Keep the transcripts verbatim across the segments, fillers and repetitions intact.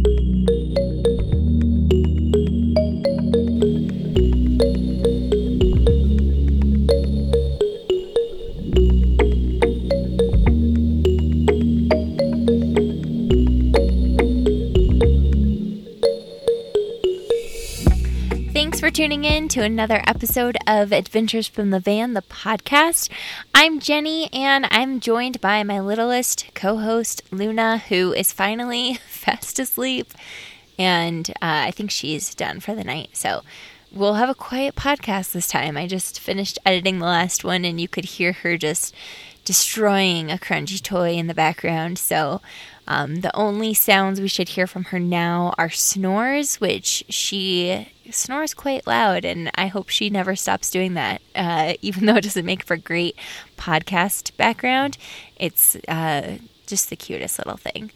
Thanks for tuning in to another episode of Adventures from the Van, the podcast. I'm Jenny, and I'm joined by my littlest co-host, Luna, who is finally fast asleep, and uh, I think she's done for the night, so we'll have a quiet podcast this time. I just finished editing the last one, and you could hear her just destroying a crunchy toy in the background, so um, the only sounds we should hear from her now are snores, which she snores quite loud, and I hope she never stops doing that, uh, even though it doesn't make for great podcast background. It's uh, just the cutest little thing.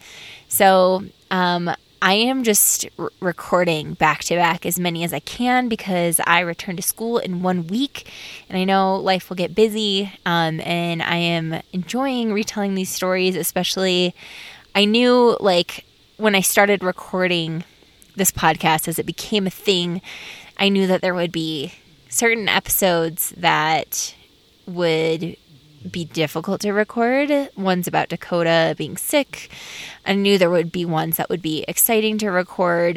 So um, I am just r- recording back-to-back as many as I can because I return to school in one week, and I know life will get busy, um, and I am enjoying retelling these stories, especially I knew, like, when I started recording this podcast, as it became a thing, I knew that there would be certain episodes that would be difficult to record. Ones about Dakota being sick. I knew there would be ones that would be exciting to record.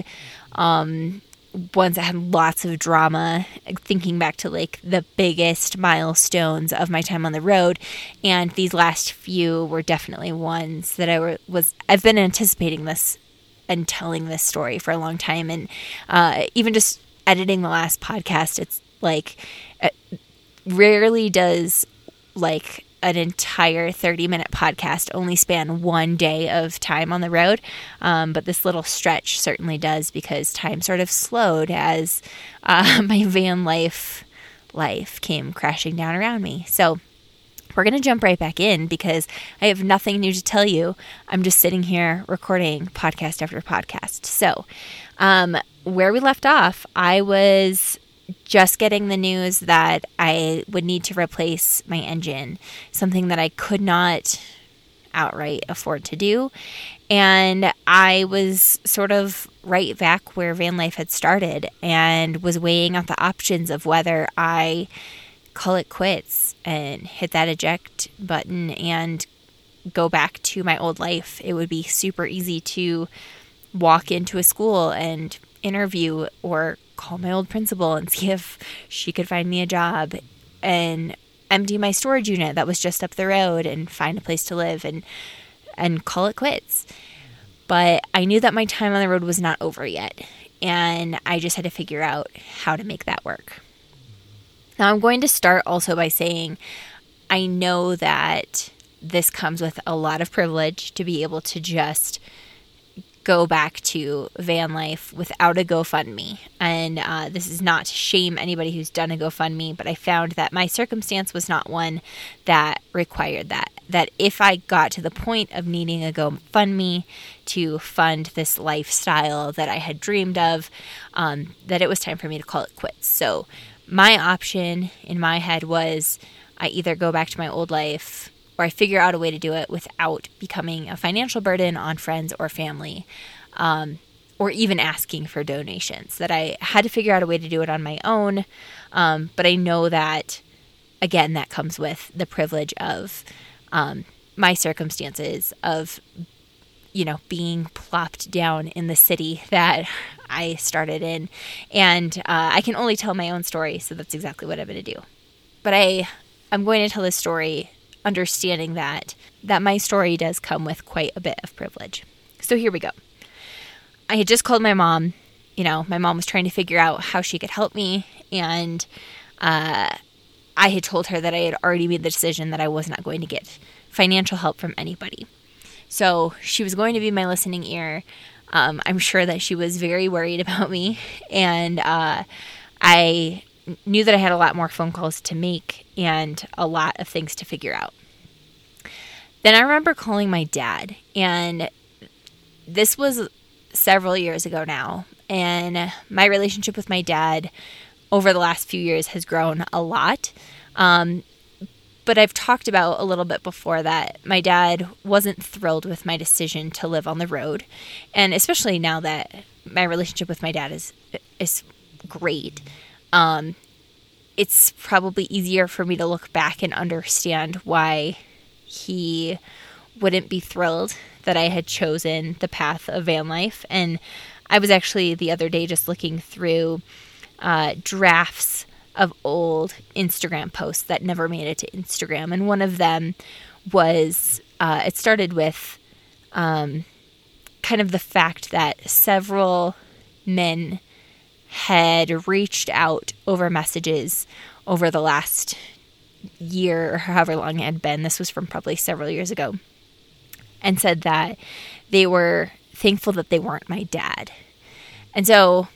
Um, ones that had lots of drama, thinking back to like the biggest milestones of my time on the road. And these last few were definitely ones that I were, was, I've been anticipating this and telling this story for a long time. And uh, even just editing the last podcast, it's like, it rarely does like an entire thirty minute podcast only span one day of time on the road. Um, but this little stretch certainly does, because time sort of slowed as uh, my van life life came crashing down around me. So we're going to jump right back in because I have nothing new to tell you. I'm just sitting here recording podcast after podcast. So um, where we left off, I was just getting the news that I would need to replace my engine, something that I could not outright afford to do. And I was sort of right back where van life had started and was weighing out the options of whether I call it quits and hit that eject button and go back to my old life. It would be super easy to walk into a school and interview or call my old principal and see if she could find me a job and empty my storage unit that was just up the road and find a place to live and and call it quits. But I knew that my time on the road was not over yet, and I just had to figure out how to make that work. Now, I'm going to start also by saying I know that this comes with a lot of privilege to be able to just go back to van life without a GoFundMe. And uh, this is not to shame anybody who's done a GoFundMe, but I found that my circumstance was not one that required that. That if I got to the point of needing a GoFundMe to fund this lifestyle that I had dreamed of, um, that it was time for me to call it quits. So my option in my head was I either go back to my old life or I figure out a way to do it without becoming a financial burden on friends or family, um, or even asking for donations. That I had to figure out a way to do it on my own, um, but I know that, again, that comes with the privilege of um, my circumstances of, you know, being plopped down in the city that I started in. And uh, I can only tell my own story, so that's exactly what I'm going to do. But I, I'm going to tell this story understanding that that my story does come with quite a bit of privilege. So here we go. I had just called my mom. You know, my mom was trying to figure out how she could help me, and uh, I had told her that I had already made the decision that I was not going to get financial help from anybody. So she was going to be my listening ear. Um, I'm sure that she was very worried about me, and uh, I knew that I had a lot more phone calls to make and a lot of things to figure out. Then I remember calling my dad, and this was several years ago now, and my relationship with my dad over the last few years has grown a lot. Um, but I've talked about a little bit before that my dad wasn't thrilled with my decision to live on the road. And especially now that my relationship with my dad is is great, um, it's probably easier for me to look back and understand why he wouldn't be thrilled that I had chosen the path of van life. And I was actually the other day just looking through uh, drafts of old Instagram posts that never made it to Instagram. And one of them was, uh, it started with um, kind of the fact that several men had reached out over messages over the last year or however long it had been. This was from probably several years ago. And said that they were thankful that they weren't my dad. And so,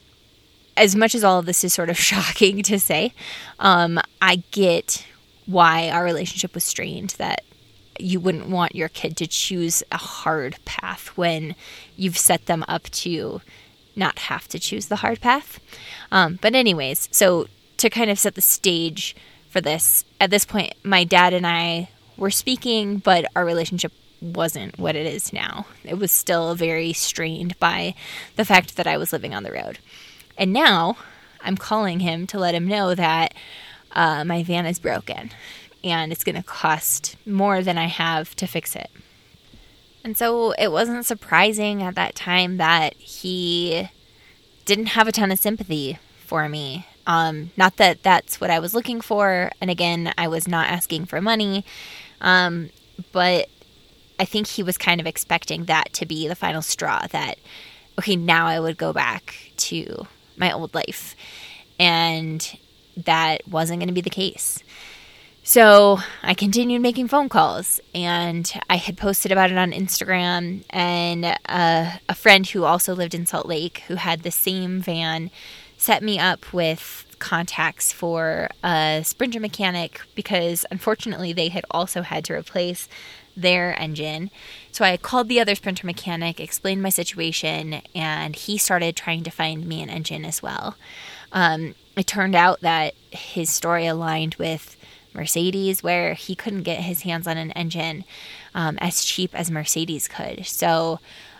as much as all of this is sort of shocking to say, um, I get why our relationship was strained, that you wouldn't want your kid to choose a hard path when you've set them up to not have to choose the hard path. Um, but anyways, so to kind of set the stage for this, at this point, my dad and I were speaking, but our relationship wasn't what it is now. It was still very strained by the fact that I was living on the road. And now I'm calling him to let him know that uh, my van is broken and it's going to cost more than I have to fix it. And so it wasn't surprising at that time that he didn't have a ton of sympathy for me. Um, not that that's what I was looking for. And again, I was not asking for money. Um, but I think he was kind of expecting that to be the final straw, that, okay, now I would go back to my old life. And that wasn't going to be the case. So I continued making phone calls, and I had posted about it on Instagram, and uh, a friend who also lived in Salt Lake, who had the same van, set me up with contacts for a Sprinter mechanic, because unfortunately they had also had to replace their engine. So I called the other Sprinter mechanic, explained my situation, and he started trying to find me an engine as well. Um, it turned out that his story aligned with Mercedes, where he couldn't get his hands on an engine um, as cheap as Mercedes could. So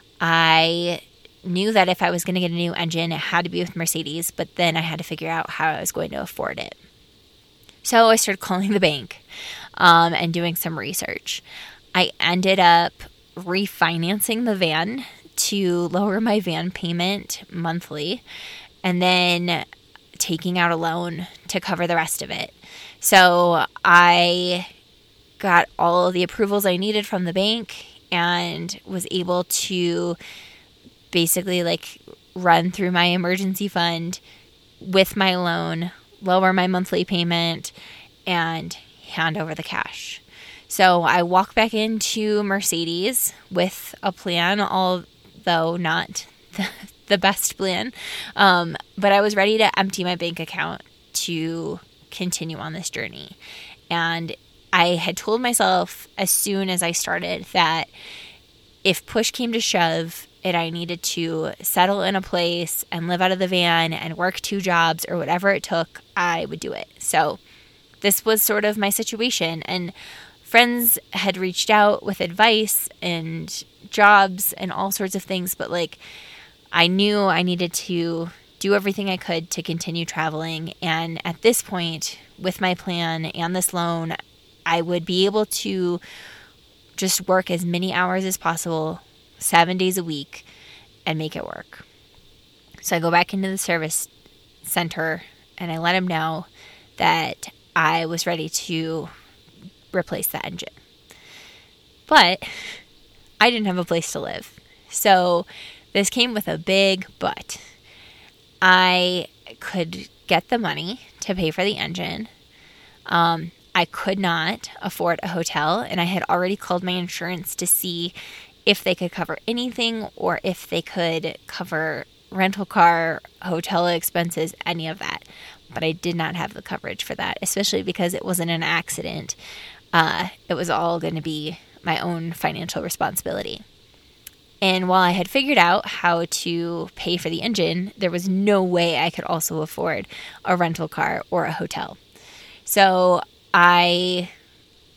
I knew that if I was going to get a new engine, it had to be with Mercedes, but then I had to figure out how I was going to afford it. So I started calling the bank um, and doing some research. I ended up refinancing the van to lower my van payment monthly, and then taking out a loan to cover the rest of it. So I got all the approvals I needed from the bank and was able to basically like run through my emergency fund with my loan, lower my monthly payment, and hand over the cash. So I walk back into Mercedes with a plan, although not the, the best plan. Um, but I was ready to empty my bank account to continue on this journey. And I had told myself as soon as I started that if push came to shove and I needed to settle in a place and live out of the van and work two jobs or whatever it took, I would do it. So this was sort of my situation. And friends had reached out with advice and jobs and all sorts of things, but like I knew I needed to do everything I could to continue traveling. And at this point, with my plan and this loan, I would be able to just work as many hours as possible, seven days a week, and make it work. So I go back into the service center and I let him know that I was ready to replace the engine. But I didn't have a place to live. So this came with a big but. I could get the money to pay for the engine. Um, I could not afford a hotel, and I had already called my insurance to see if they could cover anything or if they could cover rental car, hotel expenses, any of that. But I did not have the coverage for that, especially because it wasn't an accident. Uh, it was all going to be my own financial responsibility. And while I had figured out how to pay for the engine, there was no way I could also afford a rental car or a hotel. So I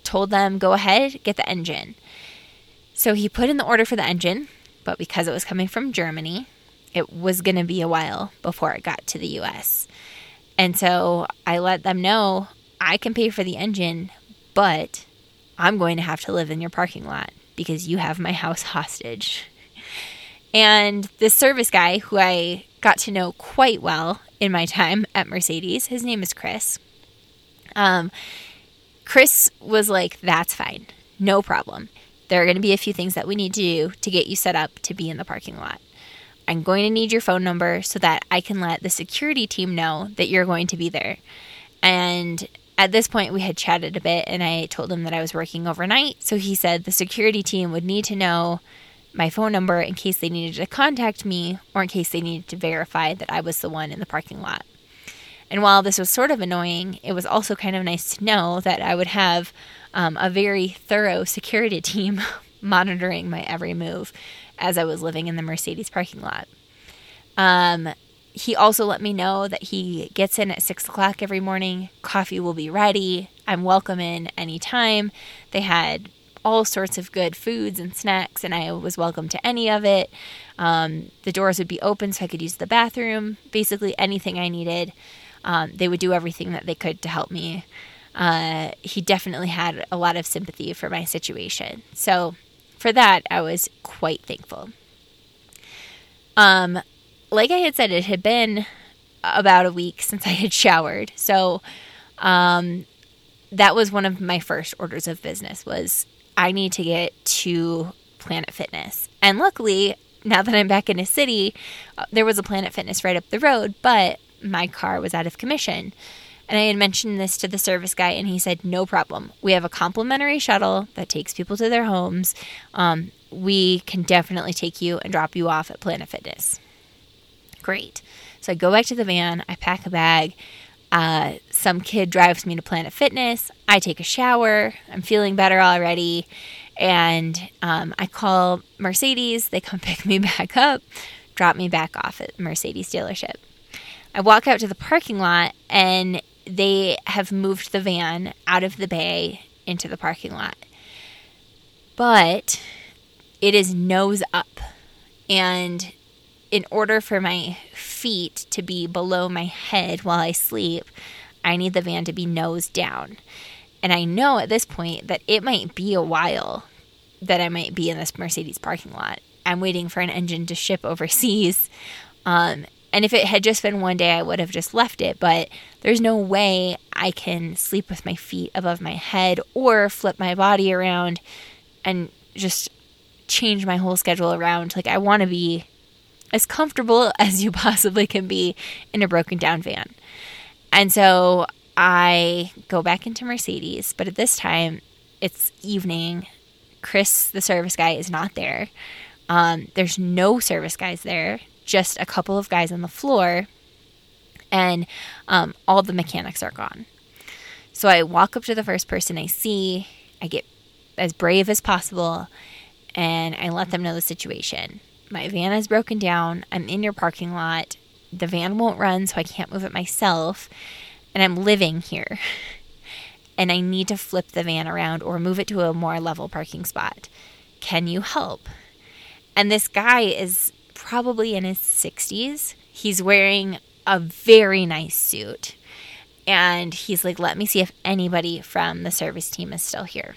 told them, go ahead, get the engine. So he put in the order for the engine, but because it was coming from Germany, it was going to be a while before it got to the U S. And so I let them know, I can pay for the engine, but I'm going to have to live in your parking lot because you have my house hostage. And this service guy, who I got to know quite well in my time at Mercedes, his name is Chris. Um, Chris was like, that's fine. No problem. There are going to be a few things that we need to do to get you set up to be in the parking lot. I'm going to need your phone number so that I can let the security team know that you're going to be there. And at this point, we had chatted a bit, and I told him that I was working overnight. So he said the security team would need to know my phone number in case they needed to contact me or in case they needed to verify that I was the one in the parking lot. And while this was sort of annoying, it was also kind of nice to know that I would have um, a very thorough security team monitoring my every move as I was living in the Mercedes parking lot. Um, he also let me know that he gets in at six o'clock every morning. Coffee will be ready. I'm welcome in anytime. They had all sorts of good foods and snacks, and I was welcome to any of it. Um, the doors would be open so I could use the bathroom. Basically anything I needed. Um, they would do everything that they could to help me. Uh, he definitely had a lot of sympathy for my situation. So for that, I was quite thankful. Um, like I had said, it had been about a week since I had showered. So um, that was one of my first orders of business was I need to get to Planet Fitness. And luckily, now that I'm back in a city, uh, there was a Planet Fitness right up the road, but my car was out of commission. And I had mentioned this to the service guy, and he said, no problem. We have a complimentary shuttle that takes people to their homes. Um, we can definitely take you and drop you off at Planet Fitness. Great. So I go back to the van. I pack a bag. Uh, some kid drives me to Planet Fitness. I take a shower. I'm feeling better already. And um, I call Mercedes. They come pick me back up, drop me back off at Mercedes dealership. I walk out to the parking lot, and they have moved the van out of the bay into the parking lot. But it is nose up. And in order for my feet to be below my head while I sleep, I need the van to be nose down. And I know at this point that it might be a while that I might be in this Mercedes parking lot. I'm waiting for an engine to ship overseas. Um, and if it had just been one day, I would have just left it. But there's no way I can sleep with my feet above my head or flip my body around and just change my whole schedule around. Like, I want to be as comfortable as you possibly can be in a broken down van. And so I go back into Mercedes, but at this time it's evening. Chris, the service guy, is not there. Um, there's no service guys there, just a couple of guys on the floor, and um, all the mechanics are gone. So I walk up to the first person I see. I get as brave as possible, and I let them know the situation. My van is broken down. I'm in your parking lot. The van won't run, so I can't move it myself. And I'm living here. And I need to flip the van around or move it to a more level parking spot. Can you help? And this guy is probably in his sixties. He's wearing a very nice suit. And he's like, let me see if anybody from the service team is still here.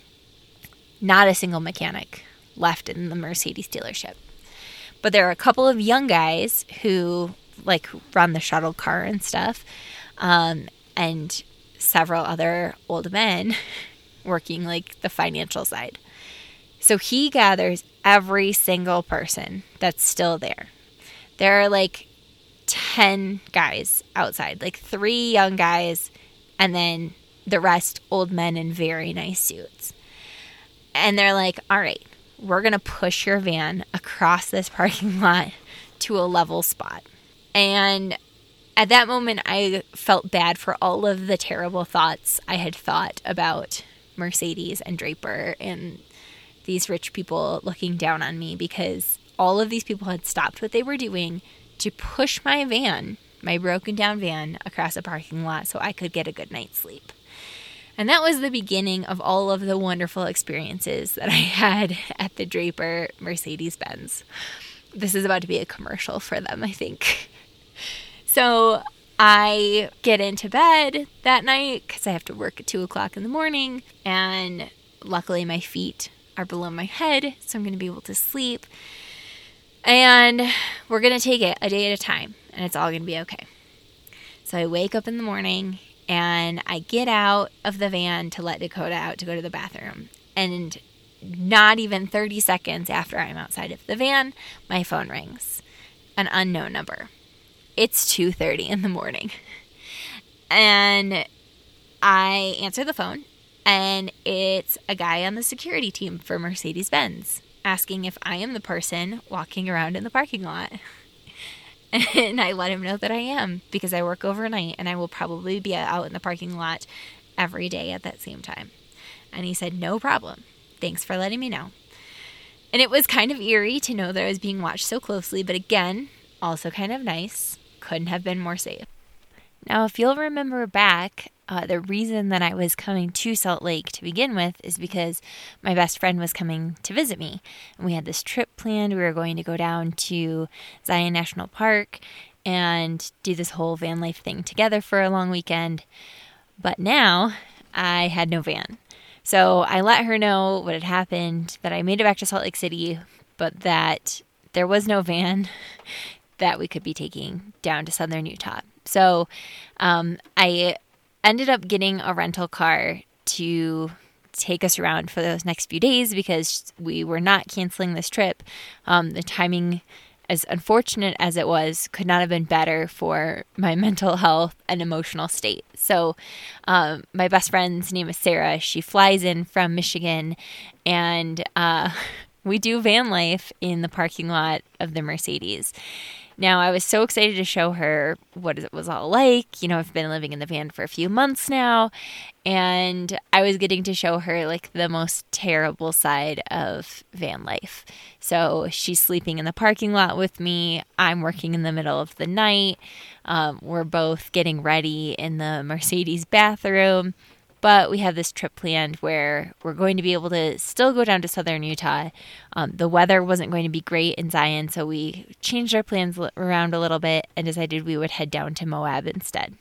Not a single mechanic left in the Mercedes dealership. But there are a couple of young guys who, like, run the shuttle car and stuff, um, and several other old men working, like, the financial side. So he gathers every single person that's still there. There are, like, ten guys outside, like, three young guys, and then the rest old men in very nice suits. And they're like, all right, we're going to push your van across this parking lot to a level spot. And at that moment, I felt bad for all of the terrible thoughts I had thought about Mercedes and Draper and these rich people looking down on me, because all of these people had stopped what they were doing to push my van, my broken down van, across a parking lot so I could get a good night's sleep. And that was the beginning of all of the wonderful experiences that I had at the Draper Mercedes-Benz. This is about to be a commercial for them, I think. So I get into bed that night because I have to work at two o'clock in the morning. And luckily my feet are below my head, so I'm going to be able to sleep. And we're going to take it a day at a time, and it's all going to be okay. So I wake up in the morning, and I get out of the van to let Dakota out to go to the bathroom. And not even thirty seconds after I'm outside of the van, my phone rings. An unknown number. It's two thirty in the morning. And I answer the phone, and it's a guy on the security team for Mercedes-Benz asking if I am the person walking around in the parking lot. And I let him know that I am, because I work overnight and I will probably be out in the parking lot every day at that same time. And he said, no problem. Thanks for letting me know. And it was kind of eerie to know that I was being watched so closely, but again, also kind of nice. Couldn't have been more safe. Now, if you'll remember back, uh, the reason that I was coming to Salt Lake to begin with is because my best friend was coming to visit me. And we had this trip planned. We were going to go down to Zion National Park and do this whole van life thing together for a long weekend. But now I had no van. So I let her know what had happened, that I made it back to Salt Lake City, but that there was no van that we could be taking down to southern Utah. So um, I ended up getting a rental car to take us around for those next few days because we were not canceling this trip. Um, the timing, as unfortunate as it was, could not have been better for my mental health and emotional state. So um, my best friend's name is Sarah. She flies in from Michigan, and uh, we do van life in the parking lot of the Mercedes. Now, I was so excited to show her what it was all like. You know, I've been living in the van for a few months now, and I was getting to show her like the most terrible side of van life. So she's sleeping in the parking lot with me. I'm working in the middle of the night. Um, we're both getting ready in the Mercedes bathroom. But we have this trip planned where we're going to be able to still go down to southern Utah. Um, the weather wasn't going to be great in Zion, so we changed our plans around a little bit and decided we would head down to Moab instead.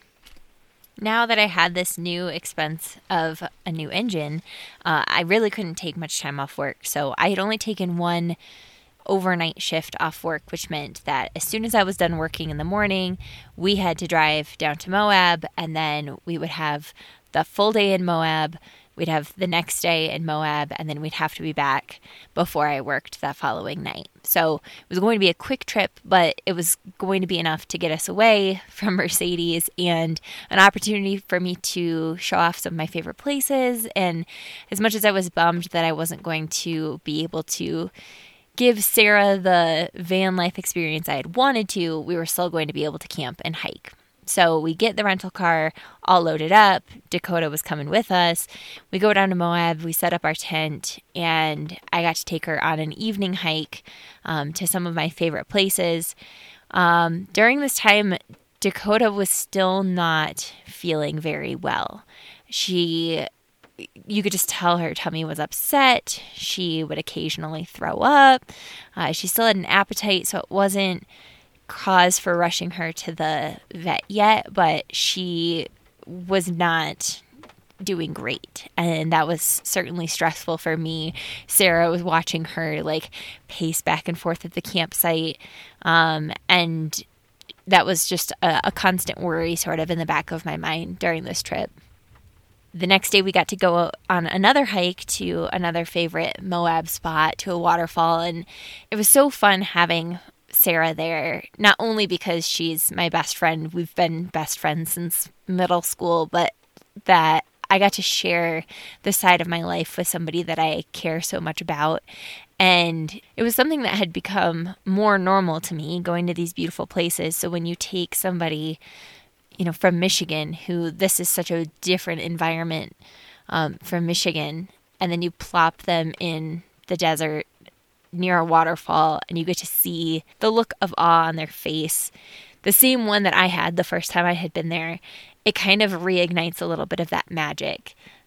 Now that I had this new expense of a new engine, uh, I really couldn't take much time off work. So I had only taken one overnight shift off work, which meant that as soon as I was done working in the morning, we had to drive down to Moab, and then we would have the full day in Moab. We'd have the next day in Moab, and then we'd have to be back before I worked that following night. So it was going to be a quick trip, but it was going to be enough to get us away from Mercedes and an opportunity for me to show off some of my favorite places. And as much as I was bummed that I wasn't going to be able to give Sarah the van life experience I had wanted to, we were still going to be able to camp and hike. So we get the rental car all loaded up. Dakota was coming with us. We go down to Moab. We set up our tent, and I got to take her on an evening hike um, to some of my favorite places. Um, during this time, Dakota was still not feeling very well. She, you could just tell her tummy was upset. She would occasionally throw up. Uh, she still had an appetite, so it wasn't cause for rushing her to the vet yet, but she was not doing great, and that was certainly stressful for me. Sarah was watching her like pace back and forth at the campsite, um, and that was just a, a constant worry sort of in the back of my mind during this trip. The next day we got to go on another hike to another favorite Moab spot, to a waterfall, and it was so fun having Sarah there, not only because she's my best friend, we've been best friends since middle school, but that I got to share the side of my life with somebody that I care so much about. And it was something that had become more normal to me, going to these beautiful places. So when you take somebody, you know, from Michigan, who this is such a different environment um, from Michigan, and then you plop them in the desert near a waterfall, and you get to see the look of awe on their face, the same one that I had the first time I had been there, it kind of reignites a little bit of that magic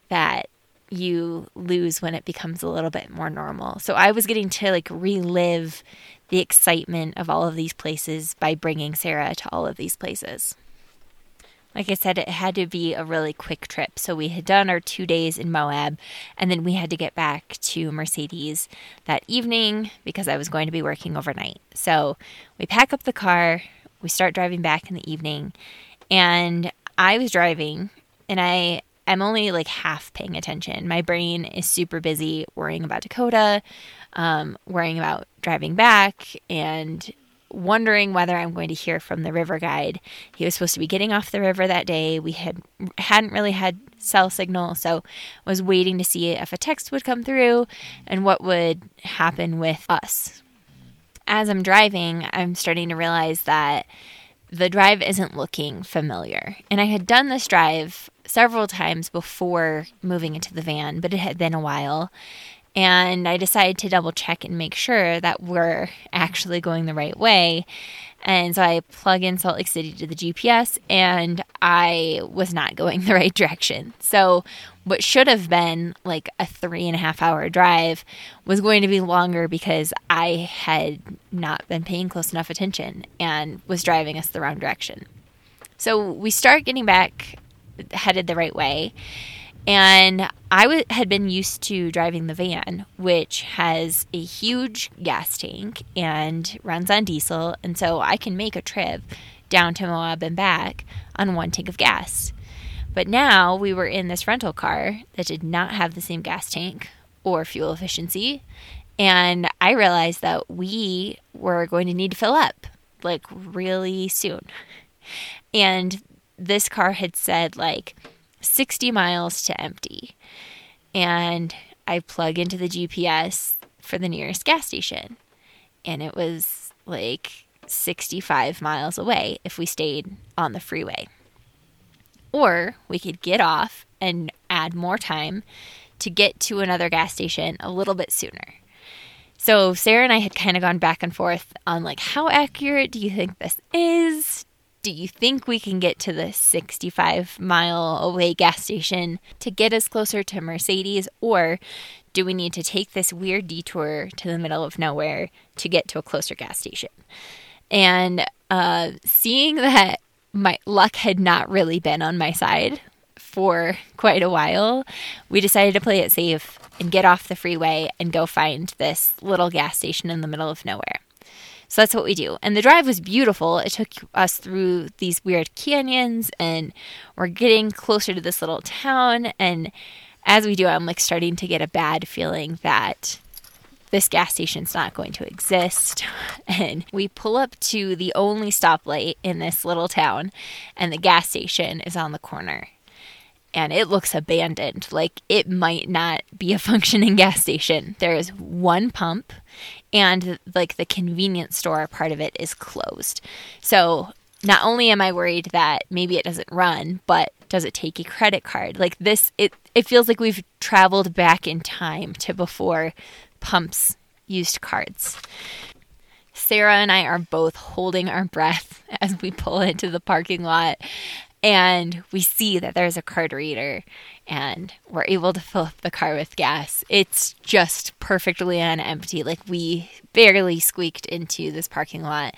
that you lose when it becomes a little bit more normal. So I was getting to like relive the excitement of all of these places by bringing Sarah to all of these places. Like I said, it had to be a really quick trip. So we had done our two days in Moab, and then we had to get back to Mercedes that evening because I was going to be working overnight. So we pack up the car, we start driving back in the evening, and I was driving, and I am only like half paying attention. My brain is super busy worrying about Dakota, um, worrying about driving back, and wondering whether I'm going to hear from the river guide. He was supposed to be getting off the river that day. We had hadn't really had cell signal, so was waiting to see if a text would come through and what would happen with us. As I'm driving, I'm starting to realize that the drive isn't looking familiar. And I had done this drive several times before moving into the van, but it had been a while. And I decided to double check and make sure that we're actually going the right way. And so I plug in Salt Lake City to the G P S, and I was not going the right direction. So what should have been like a three and a half hour drive was going to be longer because I had not been paying close enough attention and was driving us the wrong direction. So we start getting back, headed the right way. And I w- had been used to driving the van, which has a huge gas tank and runs on diesel. And so I can make a trip down to Moab and back on one tank of gas. But now we were in this rental car that did not have the same gas tank or fuel efficiency. And I realized that we were going to need to fill up like really soon. And this car had said like sixty miles to empty. And I plug into the G P S for the nearest gas station. And it was like sixty-five miles away if we stayed on the freeway. Or we could get off and add more time to get to another gas station a little bit sooner. So Sarah and I had kind of gone back and forth on like, how accurate do you think this is? Do you think we can get to the sixty-five mile away gas station to get us closer to Mercedes? Or do we need to take this weird detour to the middle of nowhere to get to a closer gas station? And uh, seeing that my luck had not really been on my side for quite a while, we decided to play it safe and get off the freeway and go find this little gas station in the middle of nowhere. So that's what we do. And the drive was beautiful. It took us through these weird canyons, and we're getting closer to this little town. And as we do, I'm like starting to get a bad feeling that this gas station's not going to exist. And we pull up to the only stoplight in this little town, and the gas station is on the corner. And it looks abandoned, like it might not be a functioning gas station. There is one pump, and like the convenience store part of it is closed. So not only am I worried that maybe it doesn't run, but does it take a credit card? Like this, it, it feels like we've traveled back in time to before pumps used cards. Sarah and I are both holding our breath as we pull into the parking lot. And we see that there's a card reader, and we're able to fill up the car with gas. It's just perfectly on empty. Like we barely squeaked into this parking lot.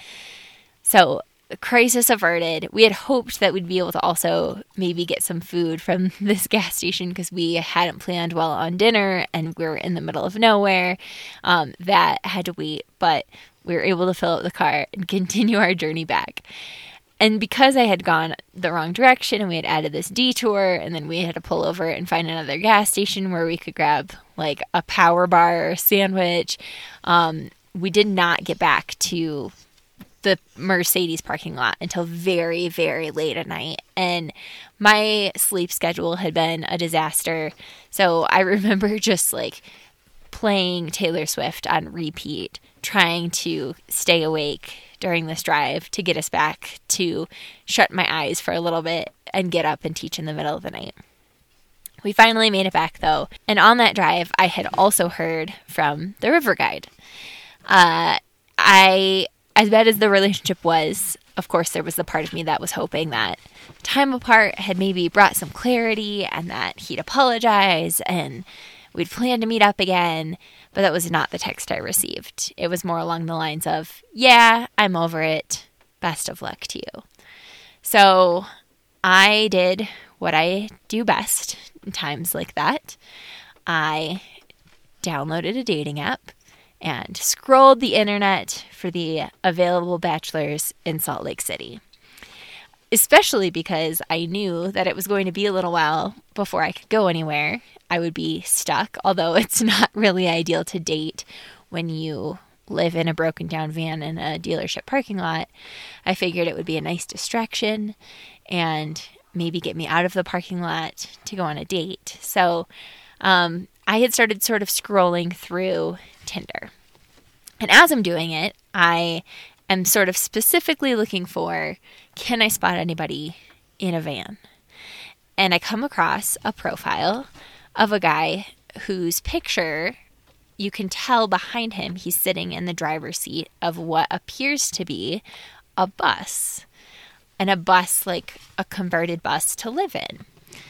So crisis averted. We had hoped that we'd be able to also maybe get some food from this gas station because we hadn't planned well on dinner and we were in the middle of nowhere. Um, that had to wait, but we were able to fill up the car and continue our journey back. And because I had gone the wrong direction and we had added this detour, and then we had to pull over and find another gas station where we could grab like a power bar or a sandwich, um, we did not get back to the Mercedes parking lot until very, very late at night. And my sleep schedule had been a disaster. So I remember just like playing Taylor Swift on repeat, trying to stay awake during this drive to get us back to shut my eyes for a little bit and get up and teach in the middle of the night. We finally made it back though. And on that drive, I had also heard from the river guide. Uh, I, as bad as the relationship was, of course, there was the part of me that was hoping that time apart had maybe brought some clarity and that he'd apologize and we'd plan to meet up again. But that was not the text I received. It was more along the lines of, yeah, I'm over it. Best of luck to you. So I did what I do best in times like that. I downloaded a dating app and scrolled the internet for the available bachelors in Salt Lake City. Especially because I knew that it was going to be a little while before I could go anywhere. I would be stuck, although it's not really ideal to date when you live in a broken down van in a dealership parking lot. I figured it would be a nice distraction and maybe get me out of the parking lot to go on a date. So um, I had started sort of scrolling through Tinder. And as I'm doing it, I am sort of specifically looking for, can I spot anybody in a van? And I come across a profile of a guy whose picture, you can tell behind him, he's sitting in the driver's seat of what appears to be a bus. And a bus, like a converted bus to live in.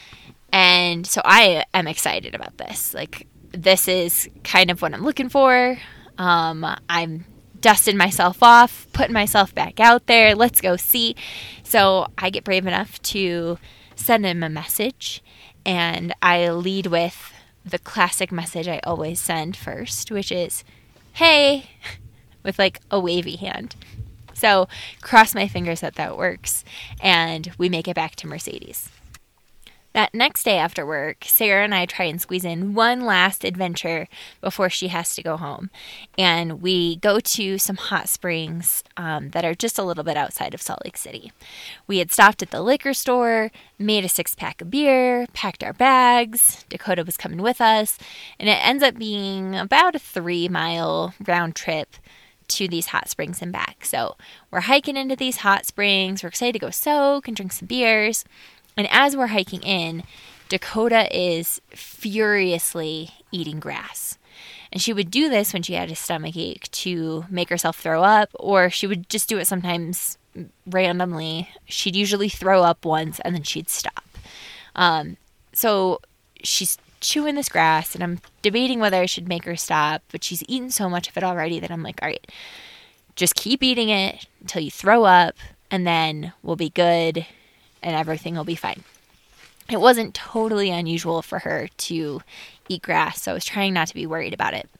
And so I am excited about this. Like, this is kind of what I'm looking for. Um, I'm dusting myself off, putting myself back out there. Let's go see. So I get brave enough to send him a message. And I lead with the classic message I always send first, which is, hey, with like a wavy hand. So cross my fingers that that works, and we make it back to Mercedes. That next day after work, Sarah and I try and squeeze in one last adventure before she has to go home. And we go to some hot springs um, that are just a little bit outside of Salt Lake City. We had stopped at the liquor store, made a six-pack of beer, packed our bags. Dakota was coming with us. And it ends up being about a three-mile round trip to these hot springs and back. So we're hiking into these hot springs. We're excited to go soak and drink some beers. And as we're hiking in, Dakota is furiously eating grass. And she would do this when she had a stomach ache to make herself throw up, or she would just do it sometimes randomly. She'd usually throw up once and then she'd stop. Um, so she's chewing this grass, and I'm debating whether I should make her stop, but she's eaten so much of it already that I'm like, all right, just keep eating it until you throw up, and then we'll be good and everything will be fine. It wasn't totally unusual for her to eat grass, so I was trying not to be worried about it.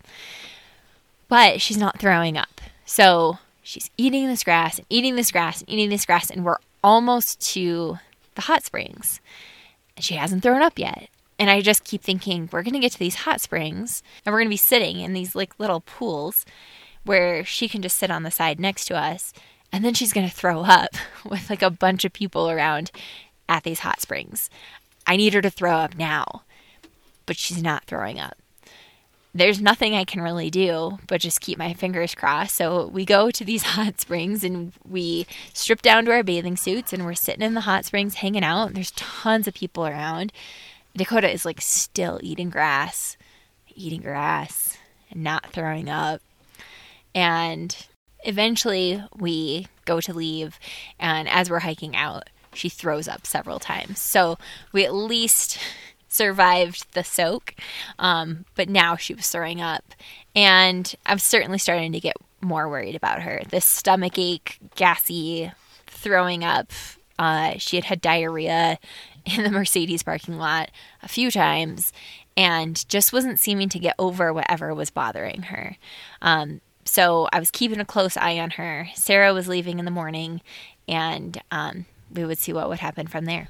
But she's not throwing up. So she's eating this grass and eating this grass and eating this grass, and we're almost to the hot springs. And she hasn't thrown up yet. And I just keep thinking, we're going to get to these hot springs, and we're going to be sitting in these like little pools where she can just sit on the side next to us. And then she's going to throw up with like a bunch of people around at these hot springs. I need her to throw up now, but she's not throwing up. There's nothing I can really do but just keep my fingers crossed. So we go to these hot springs and we strip down to our bathing suits, and we're sitting in the hot springs hanging out. There's tons of people around. Dakota is like still eating grass, eating grass and not throwing up. And eventually we go to leave, and as we're hiking out, she throws up several times. So we at least survived the soak, um, but now she was throwing up. And I'm certainly starting to get more worried about her. This stomach ache, gassy, throwing up. Uh, she had had diarrhea in the Mercedes parking lot a few times and just wasn't seeming to get over whatever was bothering her. Um, so I was keeping a close eye on her. Sarah was leaving in the morning, and um, we would see what would happen from there.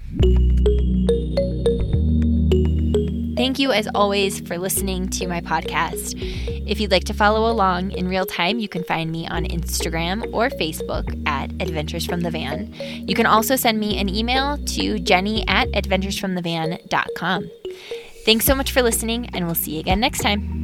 Thank you, as always, for listening to my podcast. If you'd like to follow along in real time, you can find me on Instagram or Facebook at Adventures from the Van. You can also send me an email to jenny at adventures from the van dot com. Thanks so much for listening, and we'll see you again next time.